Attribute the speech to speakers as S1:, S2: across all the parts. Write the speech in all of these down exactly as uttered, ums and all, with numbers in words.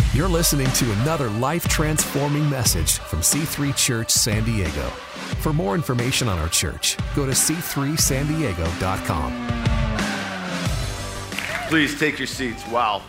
S1: You're listening to another life-transforming message from C three Church San Diego. For more information on our church, go to c three san diego dot com.
S2: Please take your seats. Wow.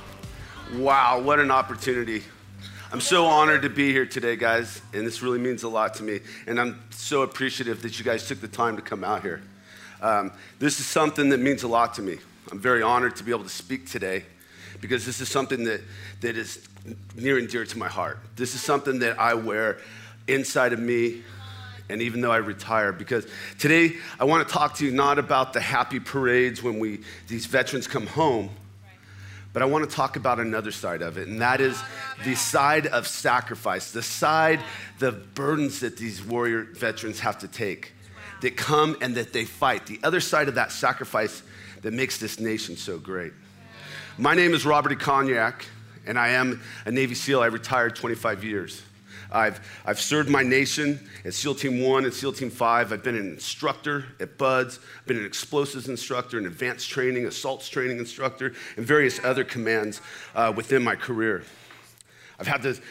S2: Wow, what an opportunity. I'm so honored to be here today, guys, and this really means a lot to me. And I'm so appreciative that you guys took the time to come out here. Um, this is something that means a lot to me. I'm very honored to be able to speak today because this is something that, that is near and dear to my heart. This is something that I wear inside of me, and even though I retire, because today I want to talk to you not about the happy parades when we these veterans come home, but I want to talk about another side of it, and that is the side of sacrifice, the side, the burdens that these warrior veterans have to take, that come and that they fight, the other side of that sacrifice that makes this nation so great. My name is Robert Ikonyak, and I am a Navy SEAL. I retired twenty-five years. I've, I've served my nation at SEAL Team one and SEAL Team five. I've been an instructor at BUD/S. I've been an explosives instructor, an advanced training, assaults training instructor, and various other commands uh, within my career. I've had the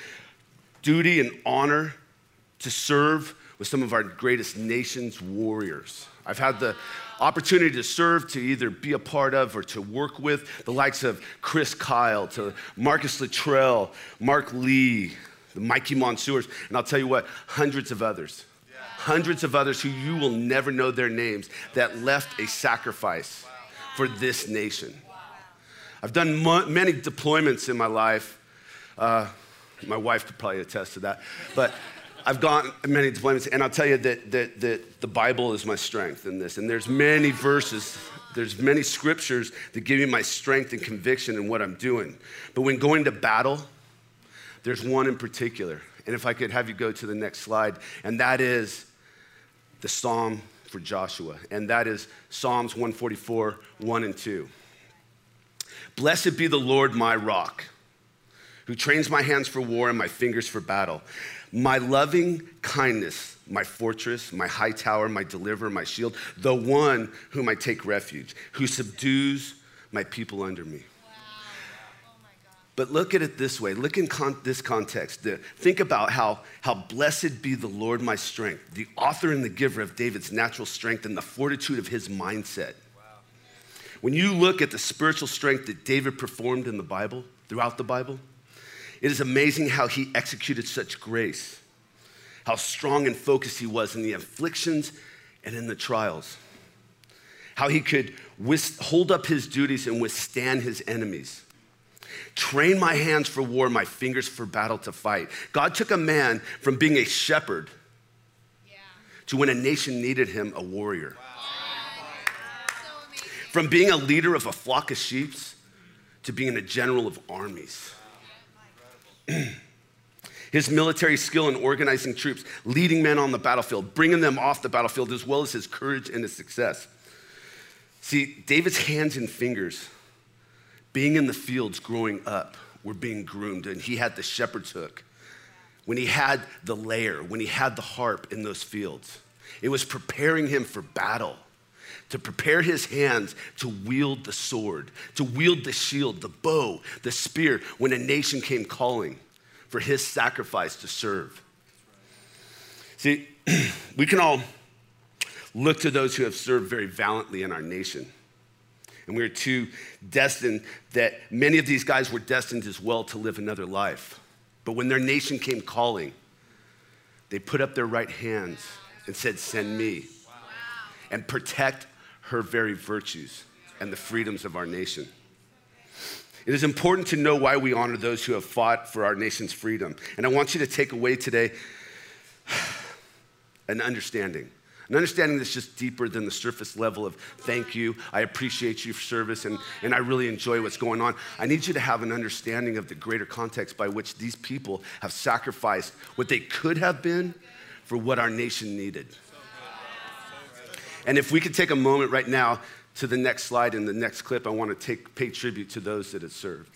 S2: duty and honor to serve with some of our greatest nation's warriors. I've had the opportunity to serve, to either be a part of or to work with the likes of Chris Kyle, to Marcus Luttrell, Mark Lee, the Mikey Monsoors, and I'll tell you what, hundreds of others. Yeah. Hundreds of others who you will never know their names that left a sacrifice wow. for this nation. Wow. I've done mo- many deployments in my life. Uh, my wife could probably attest to that, but I've gone many deployments, and I'll tell you that, that, that the Bible is my strength in this, and there's many verses, there's many scriptures that give me my strength and conviction in what I'm doing. But when going to battle, there's one in particular, and if I could have you go to the next slide, and that is the Psalm for Joshua, and that is Psalms one forty-four, one and two. Blessed be the Lord my rock, who trains my hands for war and my fingers for battle. My loving kindness, my fortress, my high tower, my deliverer, my shield, the one whom I take refuge, who subdues my people under me. But look at it this way. Look in con- this context. The, think about how, how blessed be the Lord my strength, the author and the giver of David's natural strength and the fortitude of his mindset. Wow. When you look at the spiritual strength that David performed in the Bible, throughout the Bible, it is amazing how he executed such grace, how strong and focused he was in the afflictions and in the trials, how he could with, hold up his duties and withstand his enemies. Train my hands for war, my fingers for battle to fight. God took a man from being a shepherd yeah. to when a nation needed him, a warrior. Wow. So from being a leader of a flock of sheep to being a general of armies. His military skill in organizing troops, leading men on the battlefield, bringing them off the battlefield, as well as his courage and his success. See, David's hands and fingers, being in the fields growing up, were being groomed, and he had the shepherd's hook. When he had the lyre, when he had the harp in those fields, it was preparing him for battle, to prepare his hands to wield the sword, to wield the shield, the bow, the spear, when a nation came calling for his sacrifice to serve. See, we can all look to those who have served very valiantly in our nation. And we are too destined that many of these guys were destined as well to live another life. But when their nation came calling, they put up their right hands and said, send me. Wow. And protect her very virtues and the freedoms of our nation. It is important to know why we honor those who have fought for our nation's freedom. And I want you to take away today an understanding. An understanding that's just deeper than the surface level of thank you, I appreciate you for service, and, and I really enjoy what's going on. I need you to have an understanding of the greater context by which these people have sacrificed what they could have been for what our nation needed. And if we could take a moment right now to the next slide and the next clip, I want to take pay tribute to those that have served.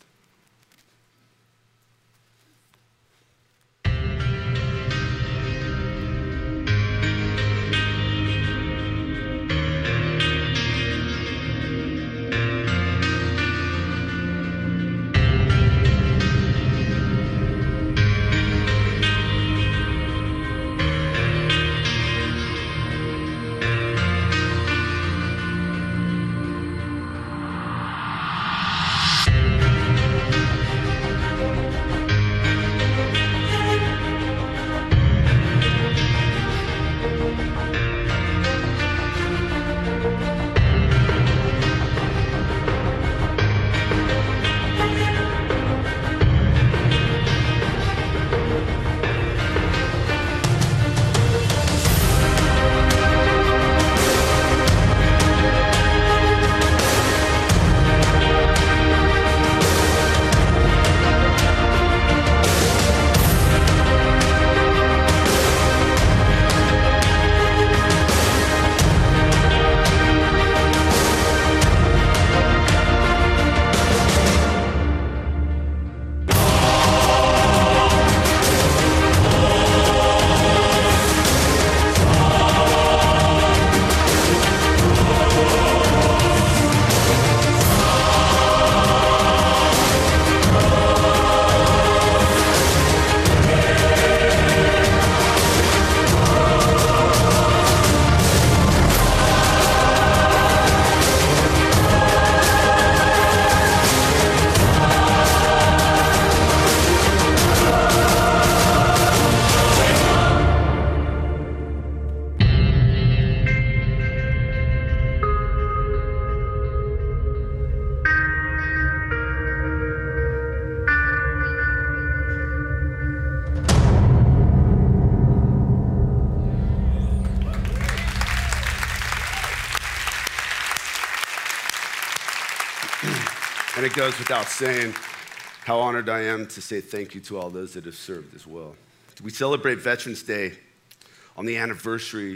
S2: it goes without saying how honored I am to say thank you to all those that have served as well. We celebrate Veterans Day on the anniversary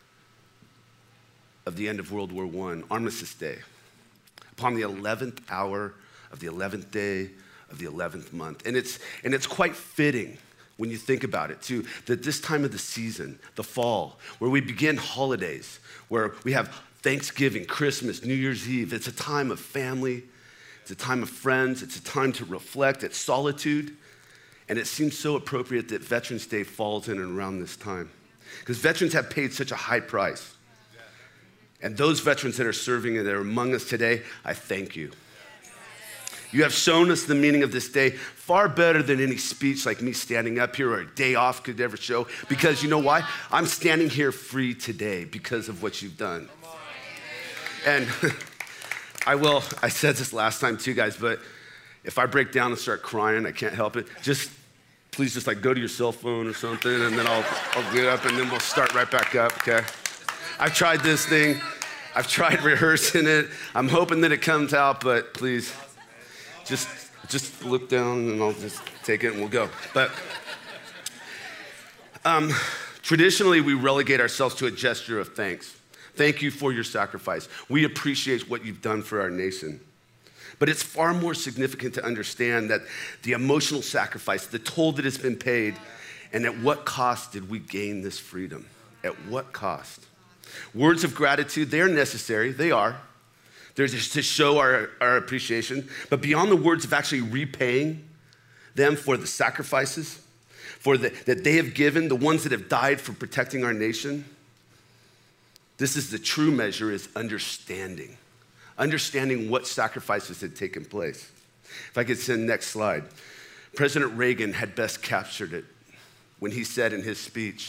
S2: of the end of World War One, Armistice Day, upon the eleventh hour of the eleventh day of the eleventh month. And it's, and it's quite fitting when you think about it too, that this time of the season, the fall, where we begin holidays, where we have Thanksgiving, Christmas, New Year's Eve, it's a time of family, it's a time of friends, it's a time to reflect, it's solitude, and it seems so appropriate that Veterans Day falls in and around this time. Because veterans have paid such a high price. And those veterans that are serving and that are among us today, I thank you. You have shown us the meaning of this day far better than any speech like me standing up here or a day off could ever show. Because you know why? I'm standing here free today because of what you've done. And I will, I said this last time too, guys, but if I break down and start crying, I can't help it. Just please just like go to your cell phone or something and then I'll, I'll get up and then we'll start right back up, okay? I've tried this thing. I've tried rehearsing it. I'm hoping that it comes out, but please, just, just look down and I'll just take it and we'll go. But um, traditionally, we relegate ourselves to a gesture of thanks. Thank you for your sacrifice. We appreciate what you've done for our nation. But it's far more significant to understand that the emotional sacrifice, the toll that has been paid, and at what cost did we gain this freedom? At what cost? Words of gratitude, they are necessary, they are. They're just to show our, our appreciation. But beyond the words of actually repaying them for the sacrifices, for the, that they have given, the ones that have died for protecting our nation, this is the true measure is understanding. Understanding what sacrifices had taken place. If I could send next slide. President Reagan had best captured it when he said in his speech,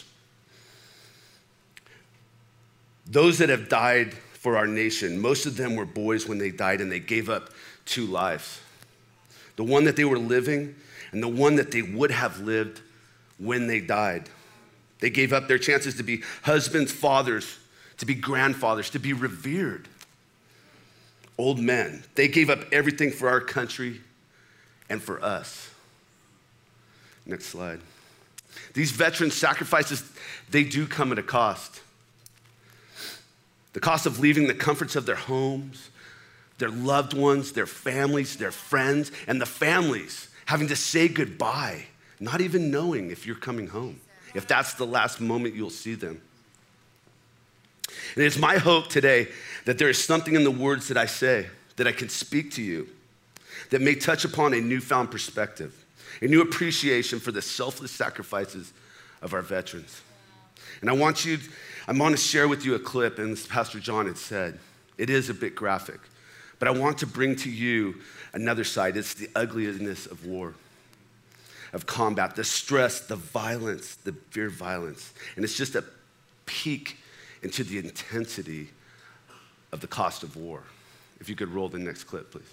S2: those that have died for our nation, most of them were boys when they died and they gave up two lives. The one that they were living and the one that they would have lived when they died. They gave up their chances to be husbands, fathers, to be grandfathers, to be revered. Old men. They gave up everything for our country and for us. Next slide. These veteran sacrifices, they do come at a cost. The cost of leaving the comforts of their homes, their loved ones, their families, their friends, and the families having to say goodbye, not even knowing if you're coming home, if that's the last moment you'll see them. And it's my hope today that there is something in the words that I say that I can speak to you that may touch upon a newfound perspective, a new appreciation for the selfless sacrifices of our veterans. And I want you, I want to share with you a clip, and as Pastor John had said, it is a bit graphic, but I want to bring to you another side. It's the ugliness of war, of combat, the stress, the violence, the fear of violence. And it's just a peek into the intensity of the cost of war. If you could roll the next clip, please.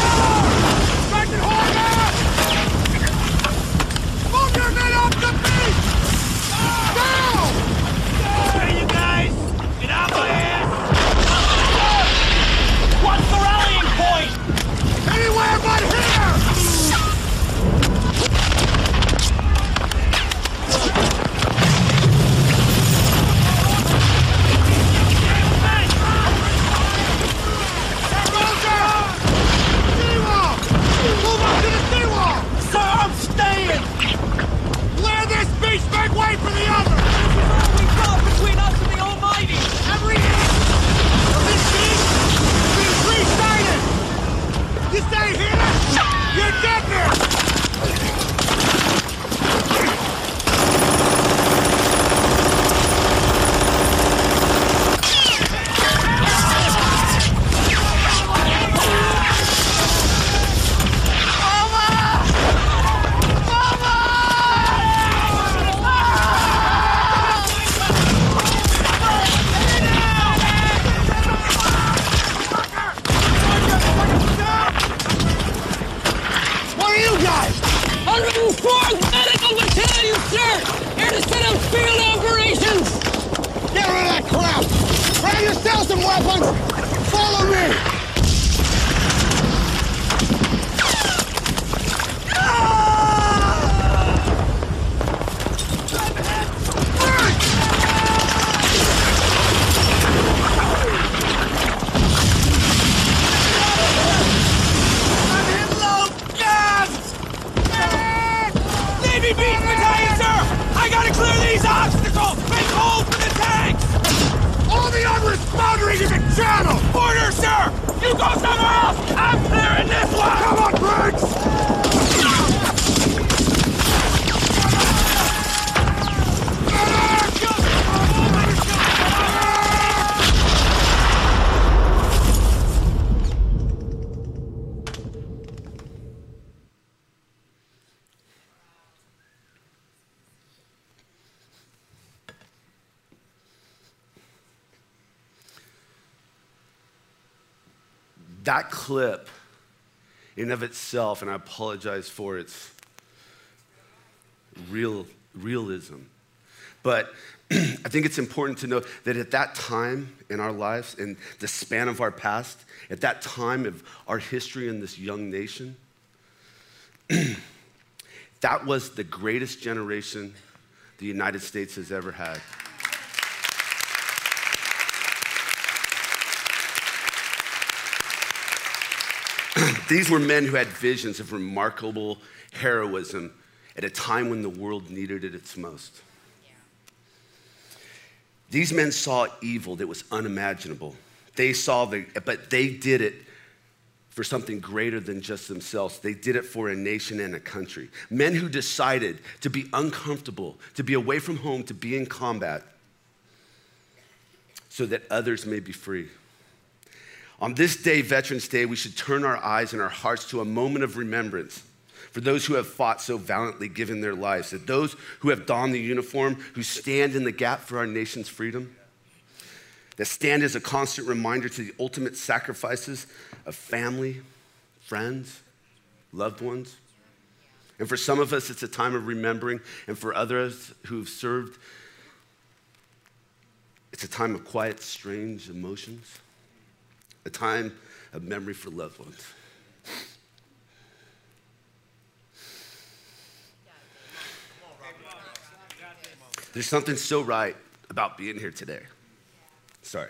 S3: Move your men off the beat! weapons! Follow me!
S4: Boundary is a channel! Order, sir! You go somewhere else! I'm clearing this one! Come on, Briggs!
S2: That clip in of itself, and I apologize for its real realism, but I think it's important to know that at that time in our lives, in the span of our past, at that time of our history in this young nation, that was the greatest generation the United States has ever had. These were men who had visions of remarkable heroism at a time when the world needed it its most. Yeah. These men saw evil that was unimaginable. They saw the, but they did it for something greater than just themselves. They did it for a nation and a country. Men who decided to be uncomfortable, to be away from home, to be in combat, so that others may be free. On this day, Veterans Day, we should turn our eyes and our hearts to a moment of remembrance for those who have fought so valiantly, given their lives, that those who have donned the uniform, who stand in the gap for our nation's freedom, that stand as a constant reminder to the ultimate sacrifices of family, friends, loved ones. And for some of us, it's a time of remembering, and for others who have served, it's a time of quiet, strange emotions. A time of memory for loved ones. There's something so right about being here today. Sorry.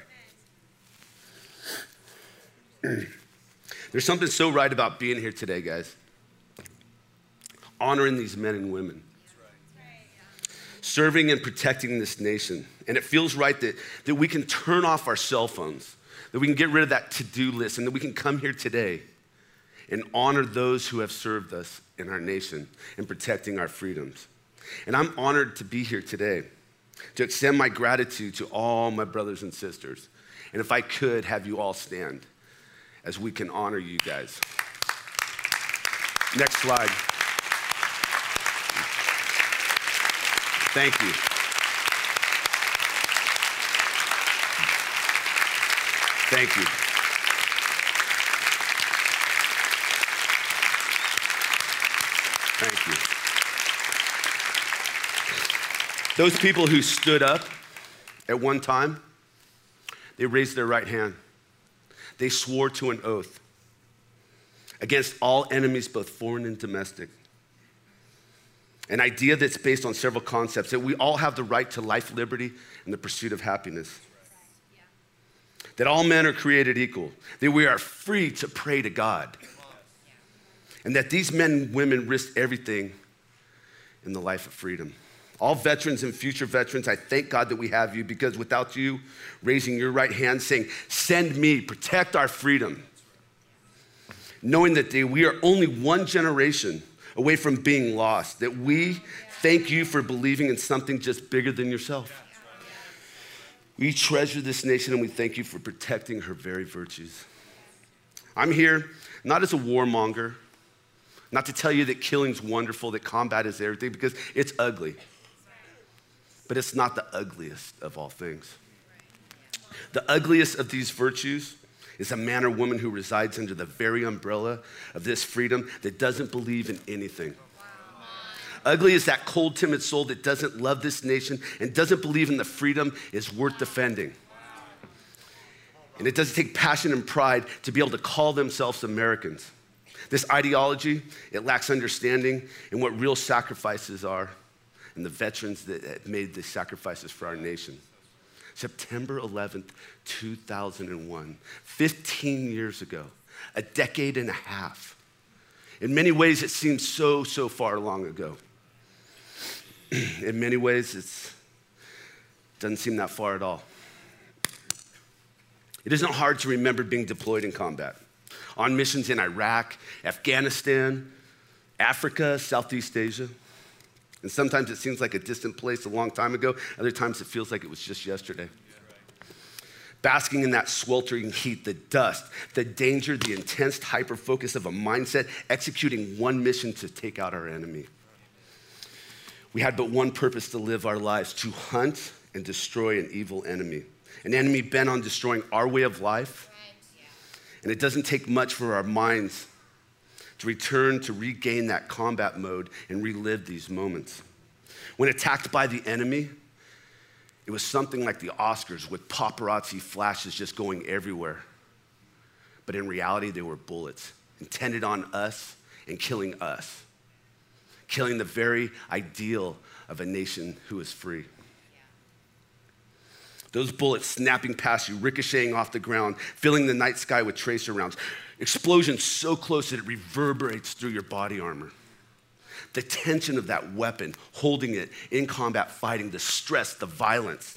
S2: There's something so right about being here today, guys. Honoring these men and women. Serving and protecting this nation. And it feels right that, that we can turn off our cell phones, that we can get rid of that to-do list, and that we can come here today and honor those who have served us in our nation in protecting our freedoms. And I'm honored to be here today to extend my gratitude to all my brothers and sisters. And if I could have you all stand as we can honor you guys. Next slide. Thank you. Thank you. Thank you. Those people who stood up at one time, they raised their right hand. They swore to an oath against all enemies, both foreign and domestic. An idea that's based on several concepts, that we all have the right to life, liberty, and the pursuit of happiness. That all men are created equal, that we are free to pray to God, and that these men and women risked everything in the life of freedom. All veterans and future veterans, I thank God that we have you, because without you raising your right hand saying, send me, protect our freedom, knowing that they, we are only one generation away from being lost, that we thank you for believing in something just bigger than yourself. We treasure this nation and we thank you for protecting her very virtues. I'm here not as a warmonger, not to tell you that killing's wonderful, that combat is everything, because it's ugly. But it's not the ugliest of all things. The ugliest of these virtues is a man or woman who resides under the very umbrella of this freedom that doesn't believe in anything. Ugly is that cold, timid soul that doesn't love this nation and doesn't believe in the freedom is worth defending. And it doesn't take passion and pride to be able to call themselves Americans. This ideology, it lacks understanding in what real sacrifices are and the veterans that made the sacrifices for our nation. September eleventh, two thousand one, fifteen years ago, a decade and a half. In many ways, it seems so, so far long ago. In many ways, it doesn't seem that far at all. It isn't hard to remember being deployed in combat, on missions in Iraq, Afghanistan, Africa, Southeast Asia. And sometimes it seems like a distant place a long time ago. Other times it feels like it was just yesterday. Basking in that sweltering heat, the dust, the danger, the intense hyper-focus of a mindset, executing one mission to take out our enemy. We had but one purpose to live our lives, to hunt and destroy an evil enemy. An enemy bent on destroying our way of life. And it doesn't take much for our minds to return to regain that combat mode and relive these moments. When attacked by the enemy, it was something like the Oscars with paparazzi flashes just going everywhere. But in reality, they were bullets intended on us and killing us, killing the very ideal of a nation who is free. Those bullets snapping past you, ricocheting off the ground, filling the night sky with tracer rounds. Explosions so close that it reverberates through your body armor. The tension of that weapon, holding it in combat fighting, the stress, the violence.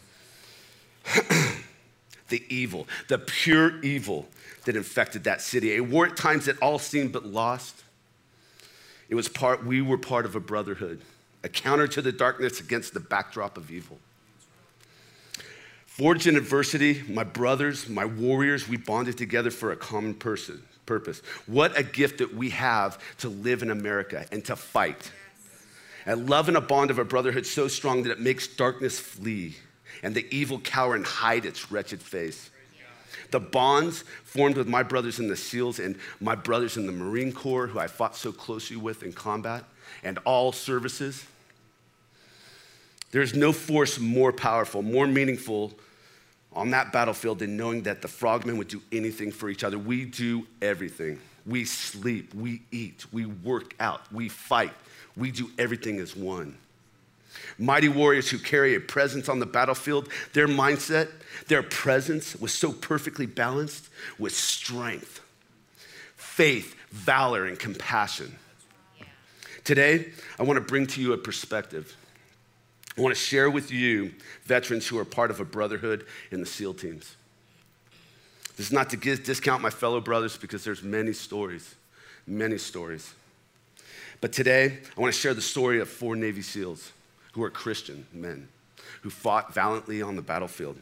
S2: The evil, the pure evil that infected that city. A war at times that all seemed but lost. It was part, we were part of a brotherhood, a counter to the darkness against the backdrop of evil. Forged in adversity, my brothers, my warriors, we bonded together for a common person, purpose. What a gift that we have to live in America and to fight. A love and a bond of a brotherhood so strong that it makes darkness flee and the evil cower and hide its wretched face. The bonds formed with my brothers in the SEALs and my brothers in the Marine Corps, who I fought so closely with in combat, and all services. There's no force more powerful, more meaningful on that battlefield than knowing that the frogmen would do anything for each other. We do everything. We sleep, we eat, we work out, we fight. We do everything as one. Mighty warriors who carry a presence on the battlefield, their mindset, their presence was so perfectly balanced with strength, faith, valor, and compassion. Today, I want to bring to you a perspective. I want to share with you veterans who are part of a brotherhood in the SEAL teams. This is not to give, discount my fellow brothers because there's many stories, many stories. But today, I want to share the story of four Navy SEALs who are Christian men who fought valiantly on the battlefield.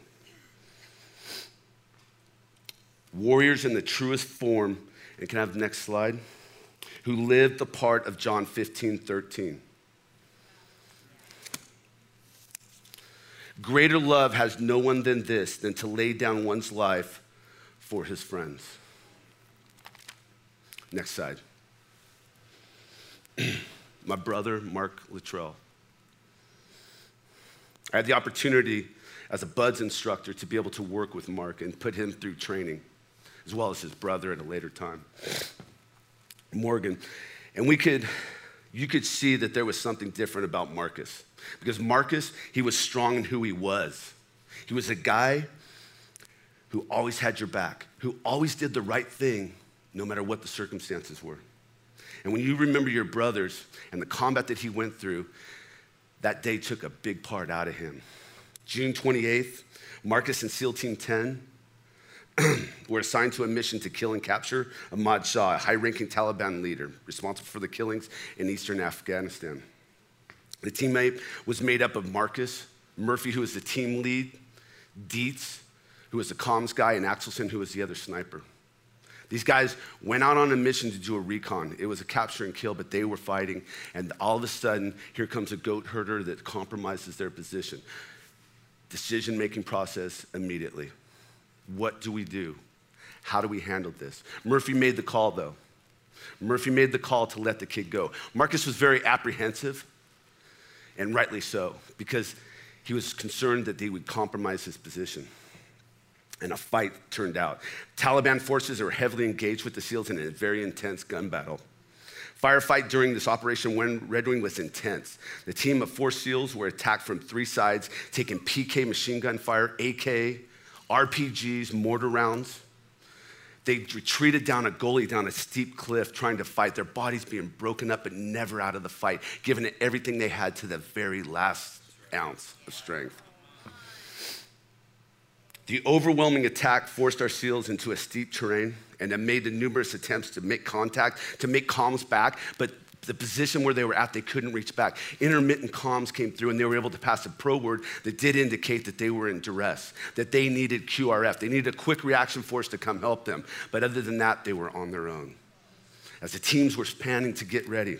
S2: Warriors in the truest form, and can I have the next slide? Who lived the part of John fifteen thirteen. Greater love has no one than this, than to lay down one's life for his friends. Next slide. My brother, Mark Luttrell. I had the opportunity as a BUD/S instructor to be able to work with Mark and put him through training, as well as his brother at a later time, Morgan. And we could, you could see that there was something different about Marcus. Because Marcus, he was strong in who he was. He was a guy who always had your back, who always did the right thing no matter what the circumstances were. And when you remember your brothers and the combat that he went through, that day took a big part out of him. June twenty-eighth, Marcus and SEAL Team ten were assigned to a mission to kill and capture Ahmad Shah, a high-ranking Taliban leader responsible for the killings in eastern Afghanistan. The teammate was made up of Marcus, Murphy, who was the team lead, Dietz, who was the comms guy, and Axelson, who was the other sniper. These guys went out on a mission to do a recon. It was a capture and kill, but they were fighting, and all of a sudden, here comes a goat herder that compromises their position. Decision-making process immediately. What do we do? How do we handle this? Murphy made the call, though. Murphy made the call to let the kid go. Marcus was very apprehensive, and rightly so, because he was concerned that they would compromise his position. and a fight turned out. Taliban forces were heavily engaged with the SEALs in a very intense gun battle. Firefight during this Operation Red Wing was intense. The team of four SEALs were attacked from three sides, taking P K machine gun fire, A K, R P Gs, mortar rounds. They retreated down a gully, down a steep cliff, trying to fight, their bodies being broken up but never out of the fight, giving it everything they had to the very last ounce of strength. The overwhelming attack forced our SEALs into a steep terrain and then made the numerous attempts to make contact, to make comms back, but the position where they were at, they couldn't reach back. Intermittent comms came through and they were able to pass a pro word that did indicate that they were in duress, that they needed Q R F. They needed a quick reaction force to come help them. But other than that, they were on their own. As the teams were spanning to get ready,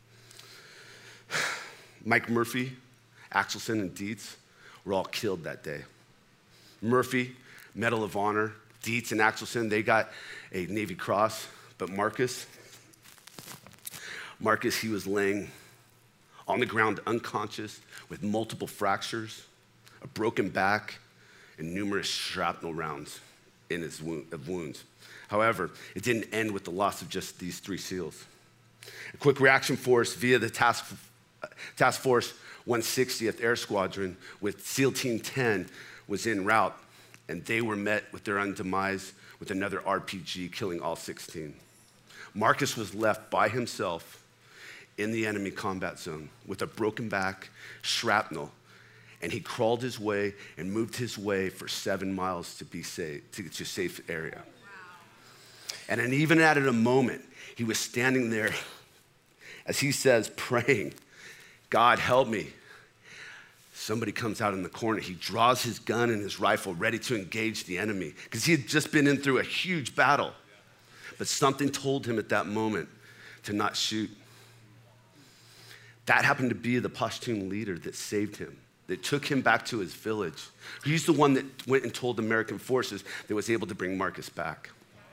S2: Mike Murphy, Axelson, and Dietz were all killed that day. Murphy, Medal of Honor. Dietz and Axelson, they got a Navy Cross. But Marcus, Marcus, he was laying on the ground unconscious with multiple fractures, a broken back, and numerous shrapnel rounds in his wounds. However, it didn't end with the loss of just these three SEALs. A quick reaction force via the Task, Task Force one sixtieth Air Squadron with SEAL Team ten was en route, and they were met with their own demise with another R P G, killing all sixteen. Marcus was left by himself in the enemy combat zone with a broken back, shrapnel, and he crawled his way and moved his way for seven miles to be safe, to, to a safe area. Wow. And then even at a moment, he was standing there, as he says, praying, God, help me. Somebody comes out in the corner. He draws his gun and his rifle ready to engage the enemy because he had just been in through a huge battle. But something told him at that moment to not shoot. That happened to be the Pashtun leader that saved him, that took him back to his village. He's the one that went and told American forces that was able to bring Marcus back.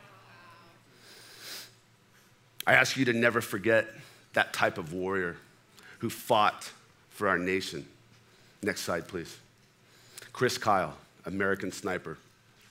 S2: I ask you to never forget that type of warrior who fought for our nation. Next slide, please. Chris Kyle, American sniper.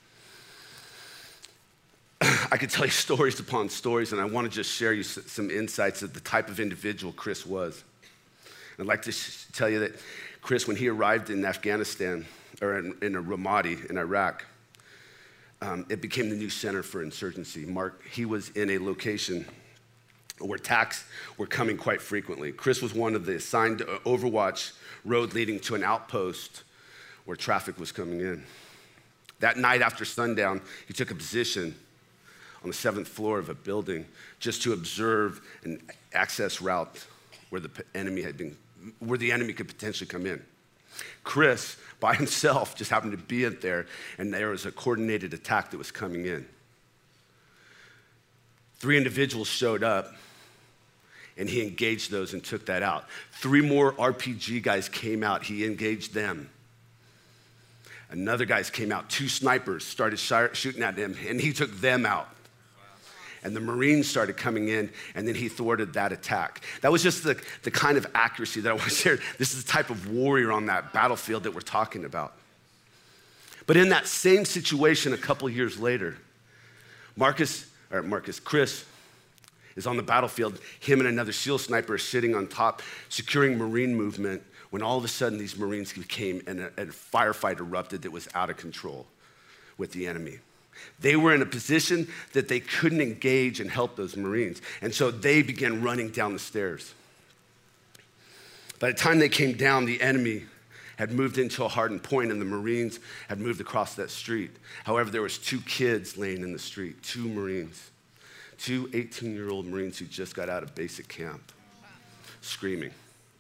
S2: I could tell you stories upon stories, and I want to just share you some insights of the type of individual Chris was. I'd like to tell you that Chris, when he arrived in Afghanistan, or in, in Ramadi in Iraq, um, it became the new center for insurgency. Mark, he was in a location where attacks were coming quite frequently. Chris was one of the assigned Overwatch road leading to an outpost where traffic was coming in. That night after sundown, he took a position on the seventh floor of a building just to observe an access route where the enemy had been, where the enemy could potentially come in. Chris, by himself, just happened to be in there, and there was a coordinated attack that was coming in. Three individuals showed up, and he engaged those and took that out. Three more R P G guys came out. He engaged them. Another guys came out. Two snipers started shooting at him, and he took them out. And the Marines started coming in, and then he thwarted that attack. That was just the, the kind of accuracy that I want to share. This is the type of warrior on that battlefield that we're talking about. But in that same situation a couple years later, Marcus, or Marcus, Chris is on the battlefield. Him and another SEAL sniper are sitting on top, securing Marine movement, when all of a sudden these Marines came and a, a firefight erupted that was out of control with the enemy. They were in a position that they couldn't engage and help those Marines. And so they began running down the stairs. By the time they came down, the enemy had moved into a hardened point and the Marines had moved across that street. However, there was two kids laying in the street, two Marines, two eighteen-year-old Marines who just got out of basic camp, screaming.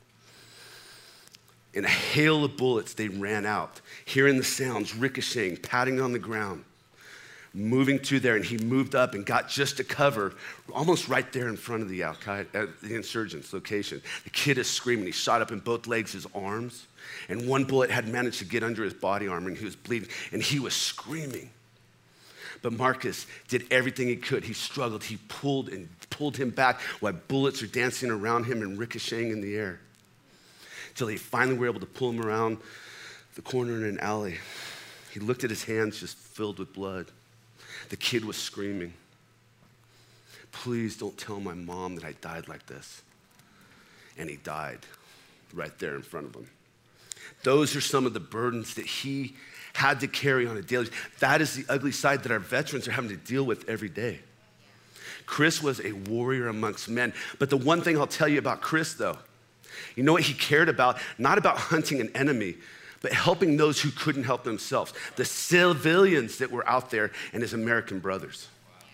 S2: In a hail of bullets, they ran out, hearing the sounds ricocheting, patting on the ground. Moving to there, and he moved up and got just to cover, almost right there in front of the Al-Qaeda, uh, the insurgents' location. The kid is screaming. He shot up in both legs, his arms, and one bullet had managed to get under his body armor, and he was bleeding, and he was screaming. But Marcus did everything he could. He struggled. He pulled and pulled him back while bullets are dancing around him and ricocheting in the air, until they finally were able to pull him around the corner in an alley. He looked at his hands just filled with blood. The kid was screaming, "Please don't tell my mom that I died like this." And he died right there in front of him. Those are some of the burdens that he had to carry on a daily basis. That is the ugly side that our veterans are having to deal with every day. Chris was a warrior amongst men. But the one thing I'll tell you about Chris, though, you know what he cared about? Not about hunting an enemy, but helping those who couldn't help themselves, the civilians that were out there and his American brothers.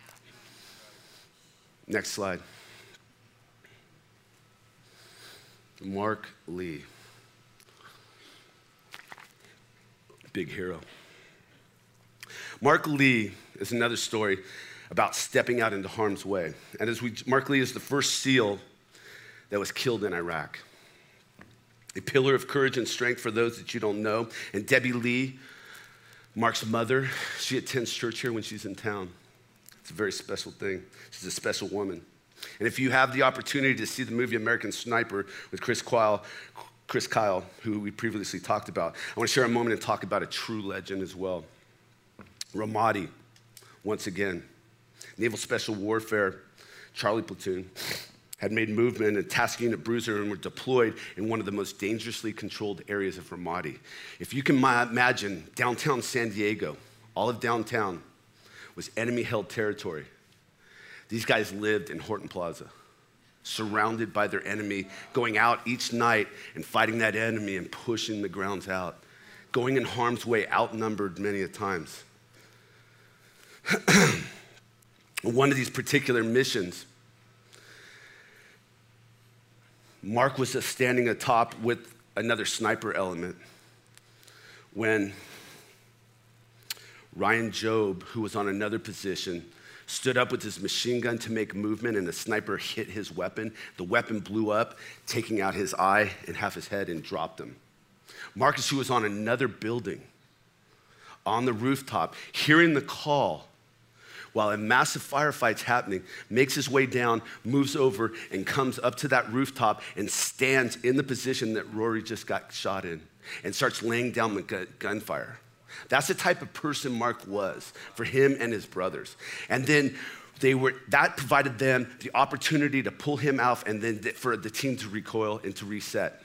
S2: Next slide. Mark Lee. Big hero. Mark Lee is another story about stepping out into harm's way. And as we, Mark Lee is the first SEAL that was killed in Iraq. A pillar of courage and strength for those that you don't know. And Debbie Lee, Mark's mother, she attends church here when she's in town. It's a very special thing. She's a special woman. And if you have the opportunity to see the movie American Sniper with Chris Kyle, Chris Kyle, who we previously talked about, I want to share a moment and talk about a true legend as well. Ramadi, once again, Naval Special Warfare, Charlie Platoon, had made movement and task unit Bruiser and were deployed in one of the most dangerously controlled areas of Ramadi. If you can imagine, downtown San Diego, all of downtown was enemy-held territory. These guys lived in Horton Plaza, surrounded by their enemy, going out each night and fighting that enemy and pushing the grounds out, going in harm's way, outnumbered many a times. One of these particular missions, Mark was standing atop with another sniper element when Ryan Job, who was on another position, stood up with his machine gun to make movement, and the sniper hit his weapon. The weapon blew up, taking out his eye and half his head, and dropped him. Marcus, who was on another building, on the rooftop, hearing the call, while a massive firefight's happening, makes his way down, moves over, and comes up to that rooftop and stands in the position that Rory just got shot in and starts laying down the gu- gunfire. That's the type of person Mark was for him and his brothers. And then they were, that provided them the opportunity to pull him out and then for the team to recoil and to reset.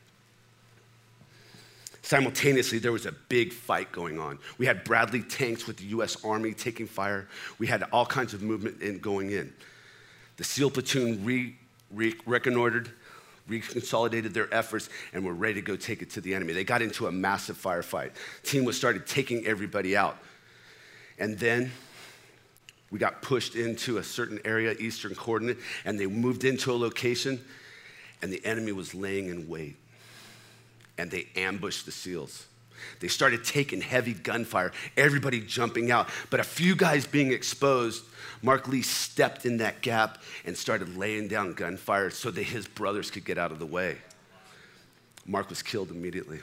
S2: Simultaneously, there was a big fight going on. We had Bradley tanks with the U S Army taking fire. We had all kinds of movement in going in. The SEAL platoon re, re, reconnoitered, reconsolidated their efforts, and were ready to go take it to the enemy. They got into a massive firefight. Team was started taking everybody out. And then we got pushed into a certain area, eastern coordinate, and they moved into a location, and the enemy was laying in wait. And they ambushed the SEALs. They started taking heavy gunfire, everybody jumping out. But a few guys being exposed, Mark Lee stepped in that gap and started laying down gunfire so that his brothers could get out of the way. Mark was killed immediately.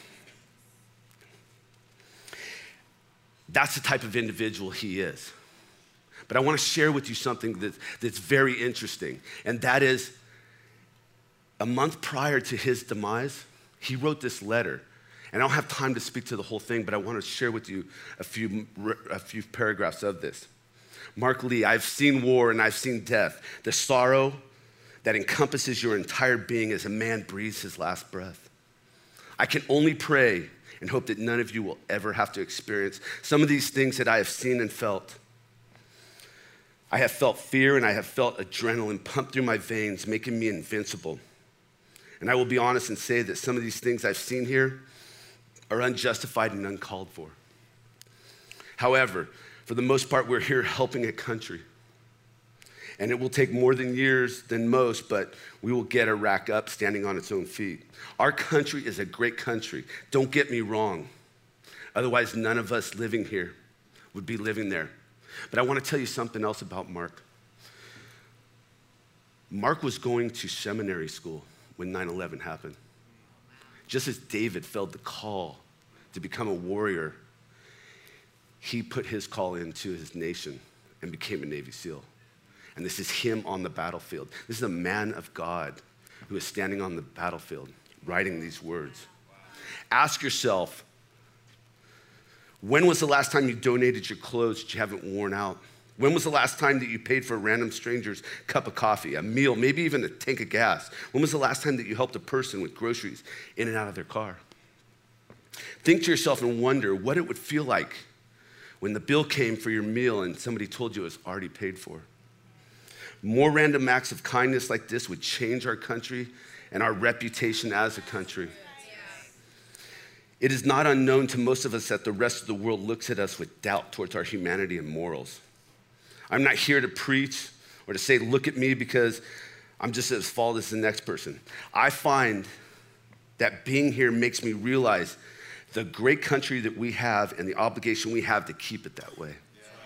S2: That's the type of individual he is. But I want to share with you something that, that's very interesting, and that is a month prior to his demise, he wrote this letter. And I don't have time to speak to the whole thing, but I want to share with you a few, a few paragraphs of this. Mark Lee, I've seen war and I've seen death, the sorrow that encompasses your entire being as a man breathes his last breath. I can only pray and hope that none of you will ever have to experience some of these things that I have seen and felt. I have felt fear and I have felt adrenaline pump through my veins, making me invincible. And I will be honest and say that some of these things I've seen here are unjustified and uncalled for. However, for the most part, we're here helping a country. And it will take more than years than most, but we will get Iraq up standing on its own feet. Our country is a great country. Don't get me wrong. Otherwise, none of us living here would be living there. But I want to tell you something else about Mark. Mark was going to seminary school when nine eleven happened. Just as David felt the call to become a warrior, he put his call into his nation and became a Navy SEAL. And this is him on the battlefield. This is a man of God who is standing on the battlefield writing these words. Ask yourself, When was the last time you donated your clothes that you haven't worn out? When was the last time that you paid for a random stranger's cup of coffee, a meal, maybe even a tank of gas? When was the last time that you helped a person with groceries in and out of their car? Think to yourself and wonder what it would feel like when the bill came for your meal and somebody told you it was already paid for. More random acts of kindness like this would change our country and our reputation as a country. It is not unknown to most of us that the rest of the world looks at us with doubt towards our humanity and morals. I'm not here to preach or to say, look at me because I'm just as flawed as the next person. I find that being here makes me realize the great country that we have and the obligation we have to keep it that way.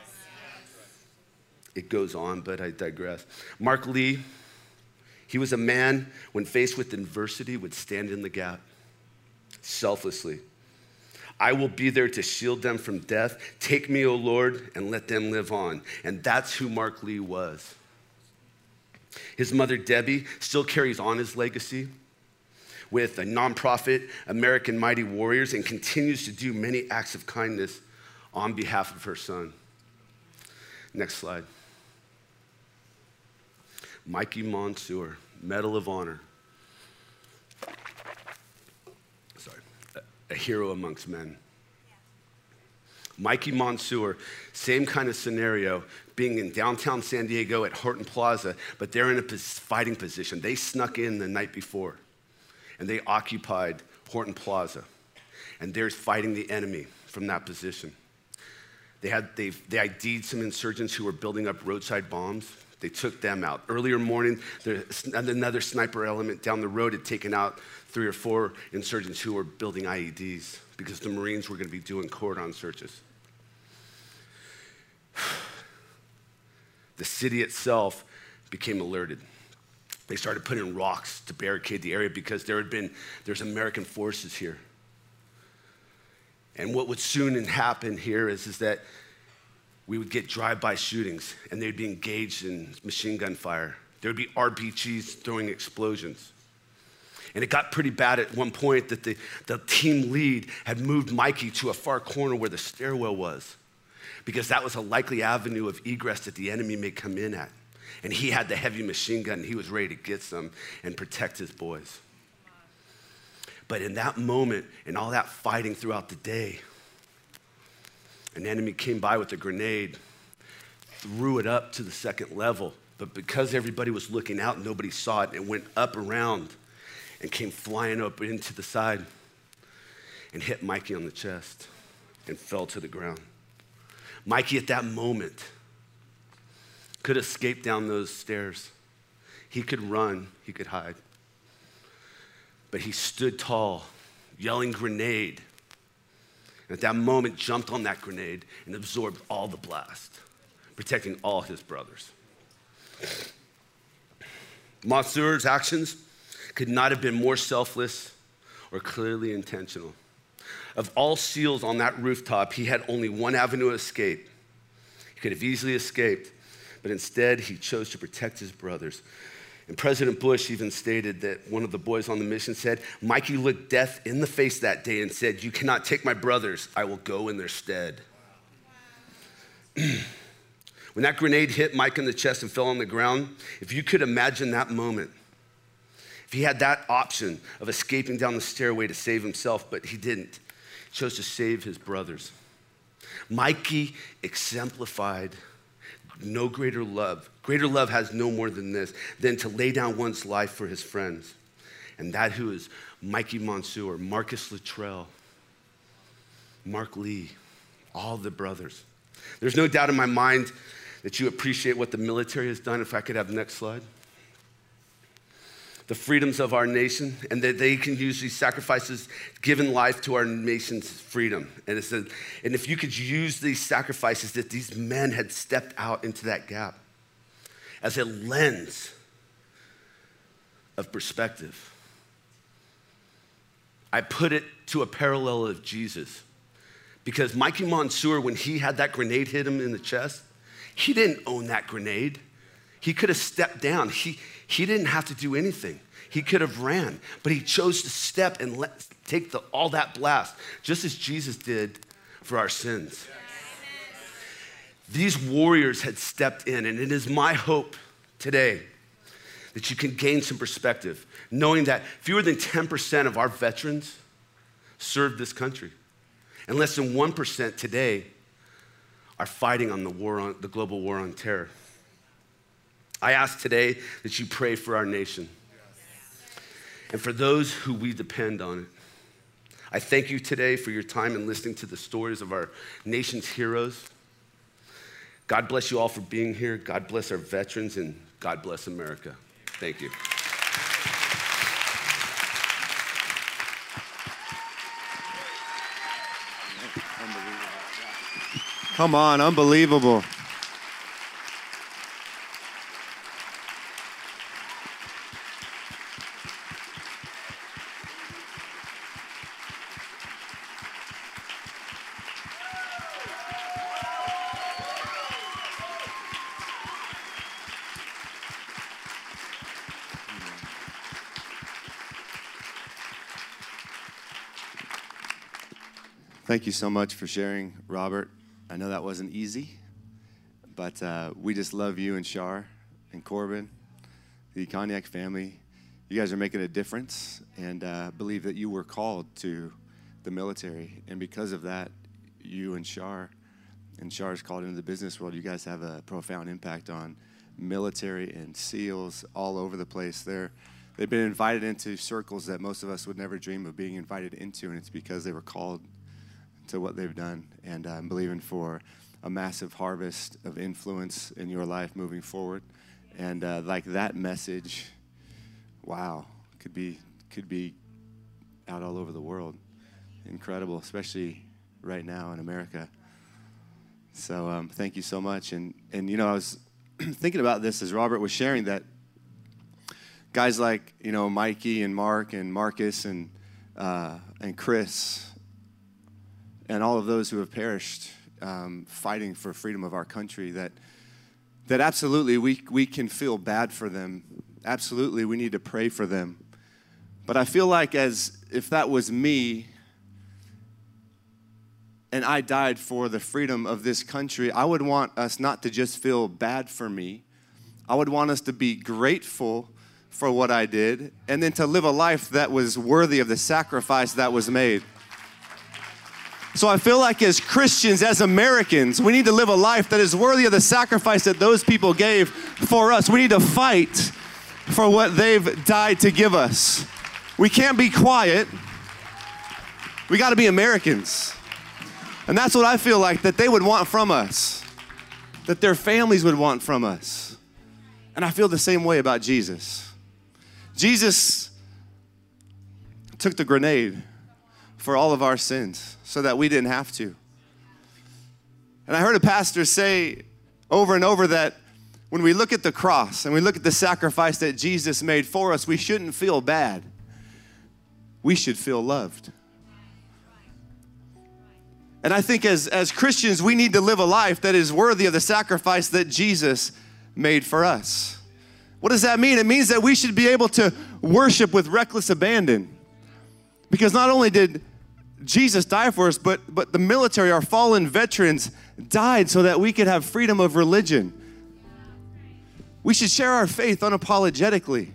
S2: It goes on, but I digress. Mark Lee, he was a man, when faced with adversity, would stand in the gap selflessly. I will be there to shield them from death. Take me, O Lord, and let them live on. And that's who Mark Lee was. His mother, Debbie, still carries on his legacy with a nonprofit, American Mighty Warriors, and continues to do many acts of kindness on behalf of her son. Next slide. Mikey Monsoor, Medal of Honor. Sorry, a, a hero amongst men. Mikey Monsoor, same kind of scenario, being in downtown San Diego at Horton Plaza, but they're in a fighting position. They snuck in the night before, and they occupied Horton Plaza, and they're fighting the enemy from that position. They had they they ID'd some insurgents who were building up roadside bombs. They took them out. Earlier morning, there, another sniper element down the road had taken out three or four insurgents who were building I E Ds because the Marines were going to be doing cordon searches. The city itself became alerted. They started putting rocks to barricade the area because there had been, there's American forces here. And what would soon happen here is, is that we would get drive-by shootings, and they'd be engaged in machine gun fire. There would be R P Gs throwing explosions. And it got pretty bad at one point that the, the team lead had moved Mikey to a far corner where the stairwell was, because that was a likely avenue of egress that the enemy may come in at. And he had the heavy machine gun, and he was ready to get some and protect his boys. But in that moment, and all that fighting throughout the day, an enemy came by with a grenade, threw it up to the second level, but because everybody was looking out, nobody saw it. It went up around and came flying up into the side and hit Mikey on the chest and fell to the ground. Mikey, at that moment, could escape down those stairs. He could run, he could hide. But he stood tall, yelling grenade. And at that moment, jumped on that grenade and absorbed all the blast, protecting all his brothers. Monsoor's actions could not have been more selfless or clearly intentional. Of all SEALs on that rooftop, he had only one avenue of escape. He could have easily escaped, but instead he chose to protect his brothers. And President Bush even stated that one of the boys on the mission said, Mikey looked death in the face that day and said, "You cannot take my brothers, I will go in their stead." When that grenade hit Mike in the chest and fell on the ground, if you could imagine that moment, if he had that option of escaping down the stairway to save himself, but he didn't, he chose to save his brothers. Mikey exemplified no greater love. Greater love has no more than this, than to lay down one's life for his friends. And that who is Mikey Monsoor, Marcus Luttrell, Mark Lee, all the brothers. There's no doubt in my mind that you appreciate what the military has done. If I could have the next slide. The freedoms of our nation, and that they can use these sacrifices, given life to our nation's freedom. And, it's a, and if you could use these sacrifices that these men had stepped out into that gap as a lens of perspective. I put it to a parallel of Jesus, because Mikey Monsoor, when he had that grenade hit him in the chest, he didn't own that grenade. He could have stepped down. He, he didn't have to do anything. He could have ran, but he chose to step and let, take the, all that blast, just as Jesus did for our sins. These warriors had stepped in, and it is my hope today that you can gain some perspective, knowing that fewer than ten percent of our veterans served this country, and less than one percent today are fighting on the war on the global war on terror. I ask today that you pray for our nation and for those who we depend on it. I thank you today for your time in listening to the stories of our nation's heroes. God bless you all for being here. God bless our veterans, and God bless America. Thank you.
S5: Come on, unbelievable. Thank you so much for sharing, Robert. I know that wasn't easy, but uh, we just love you and Shar and Corbin, the Cognac family. You guys are making a difference, and uh, believe that you were called to the military. And because of that, you and Shar, and Shar's called into the business world, you guys have a profound impact on military and SEALs all over the place. They're, they've been invited into circles that most of us would never dream of being invited into, and it's because they were called to what they've done. And I'm believing for a massive harvest of influence in your life moving forward. And uh, like that message, wow, could be could be out all over the world. Incredible, especially right now in America. So um, thank you so much. And and you know, I was thinking about this as Robert was sharing, that guys like, you know, Mikey and Mark and Marcus and uh, and Chris, and all of those who have perished um, fighting for freedom of our country, that that absolutely we we can feel bad for them. Absolutely, we need to pray for them. But I feel like as if that was me and I died for the freedom of this country, I would want us not to just feel bad for me. I would want us to be grateful for what I did, and then to live a life that was worthy of the sacrifice that was made. So I feel like as Christians, as Americans, we need to live a life that is worthy of the sacrifice that those people gave for us. We need to fight for what they've died to give us. We can't be quiet. We got to be Americans. And that's what I feel like that they would want from us, that their families would want from us. And I feel the same way about Jesus. Jesus took the grenade for all of our sins so that we didn't have to. And I heard a pastor say over and over that when we look at the cross and we look at the sacrifice that Jesus made for us, we shouldn't feel bad. We should feel loved. And I think as, as Christians, we need to live a life that is worthy of the sacrifice that Jesus made for us. What does that mean? It means that we should be able to worship with reckless abandon. Because not only did Jesus died for us, but, but the military, our fallen veterans, died so that we could have freedom of religion. We should share our faith unapologetically.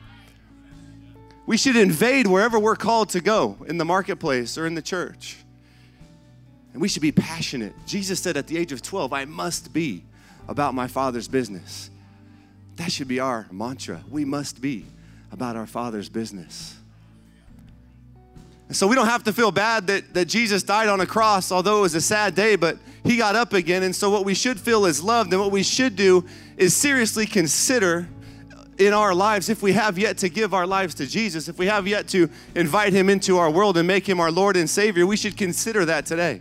S5: We should invade wherever we're called to go, in the marketplace or in the church. And we should be passionate. Jesus said at the age of twelve, I must be about my Father's business. That should be our mantra. We must be about our Father's business. And so we don't have to feel bad that, that Jesus died on a cross, although it was a sad day, but he got up again. And so what we should feel is loved, and what we should do is seriously consider in our lives, if we have yet to give our lives to Jesus, if we have yet to invite him into our world and make him our Lord and Savior, we should consider that today.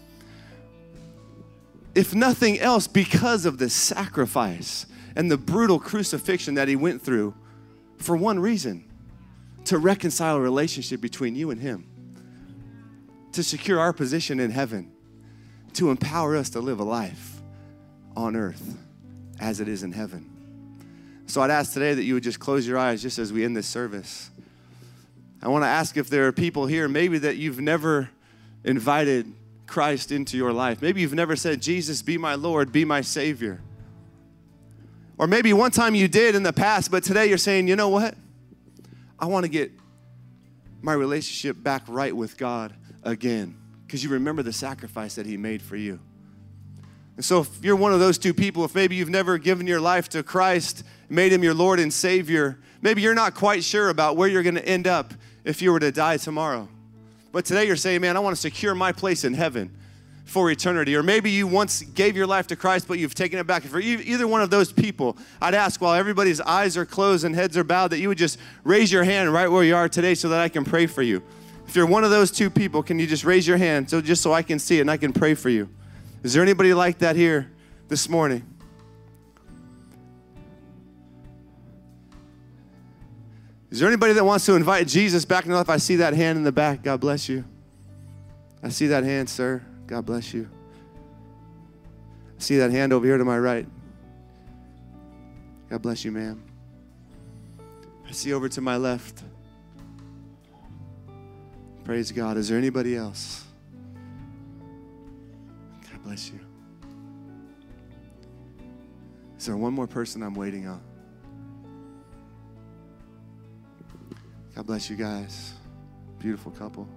S5: If nothing else, because of the sacrifice and the brutal crucifixion that he went through for one reason: to reconcile a relationship between you and him, to secure our position in heaven, to empower us to live a life on earth as it is in heaven. So I'd ask today that you would just close your eyes just as we end this service. I want to ask if there are people here maybe that you've never invited Christ into your life. Maybe you've never said, Jesus, be my Lord, be my Savior. Or maybe one time you did in the past, but today you're saying, you know what? I want to get my relationship back right with God again, because you remember the sacrifice that he made for you. And so if you're one of those two people, if maybe you've never given your life to Christ, made him your Lord and Savior, maybe you're not quite sure about where you're going to end up if you were to die tomorrow. But today you're saying, man, I want to secure my place in heaven for eternity. Or maybe you once gave your life to Christ, but you've taken it back. For either one of those people, I'd ask, while everybody's eyes are closed and heads are bowed, that you would just raise your hand right where you are today so that I can pray for you. If you're one of those two people, can you just raise your hand so just so I can see it and I can pray for you? Is there anybody like that here this morning? Is there anybody that wants to invite Jesus back in their life? I see that hand in the back. God bless you. I see that hand, sir. God bless you. I see that hand over here to my right. God bless you, ma'am. I see over to my left. Praise God. Is there anybody else? God bless you. Is there one more person I'm waiting on? God bless you guys. Beautiful couple.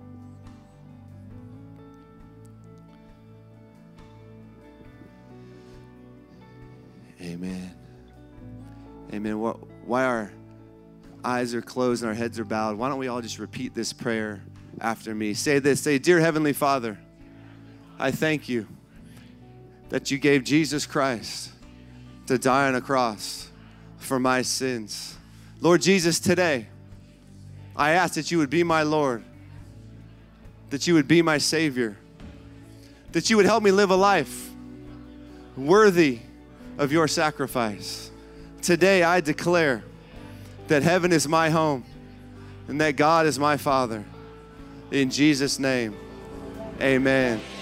S5: Amen. Amen. Why our eyes are closed and our heads are bowed, why don't we all just repeat this prayer after me? Say this. Say, Dear Heavenly Father, I thank you that you gave Jesus Christ to die on a cross for my sins. Lord Jesus, today, I ask that you would be my Lord, that you would be my Savior, that you would help me live a life worthy of your sacrifice. Today, I declare that heaven is my home and that God is my Father. In Jesus' name, amen.